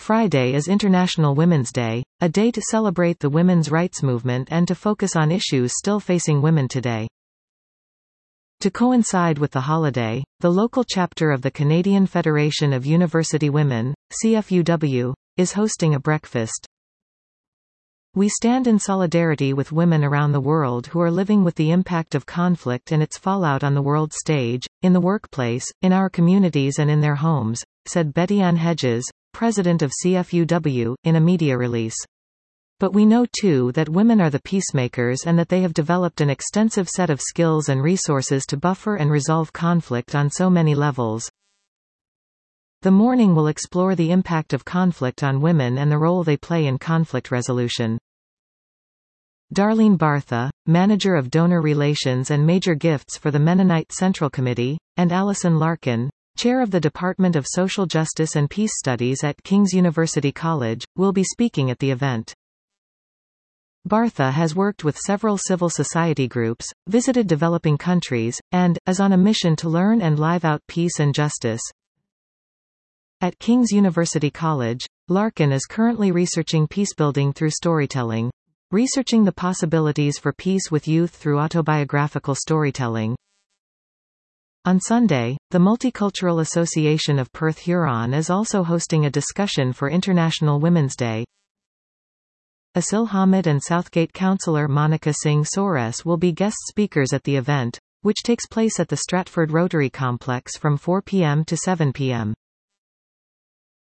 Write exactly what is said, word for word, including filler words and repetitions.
Friday is International Women's Day, a day to celebrate the women's rights movement and to focus on issues still facing women today. To coincide with the holiday, the local chapter of the Canadian Federation of University Women, C F U W, is hosting a breakfast. We stand in solidarity with women around the world who are living with the impact of conflict and its fallout on the world stage, in the workplace, in our communities and in their homes, said Betty Ann Hedges, president of C F U W, in a media release. But we know too that women are the peacemakers and that they have developed an extensive set of skills and resources to buffer and resolve conflict on so many levels. The morning will explore the impact of conflict on women and the role they play in conflict resolution. Darlene Bartha, manager of donor relations and major gifts for the Mennonite Central Committee, and Allison Larkin, chair of the Department of Social Justice and Peace Studies at King's University College, will be speaking at the event. Bartha has worked with several civil society groups, visited developing countries, and is on a mission to learn and live out peace and justice. At King's University College, Larkin is currently researching peacebuilding through storytelling, researching the possibilities for peace with youth through autobiographical storytelling. On Sunday, the Multicultural Association of Perth Huron is also hosting a discussion for International Women's Day. Asil Hamid and Southgate councillor Monica Singh Sores will be guest speakers at the event, which takes place at the Stratford Rotary Complex from four p m to seven p m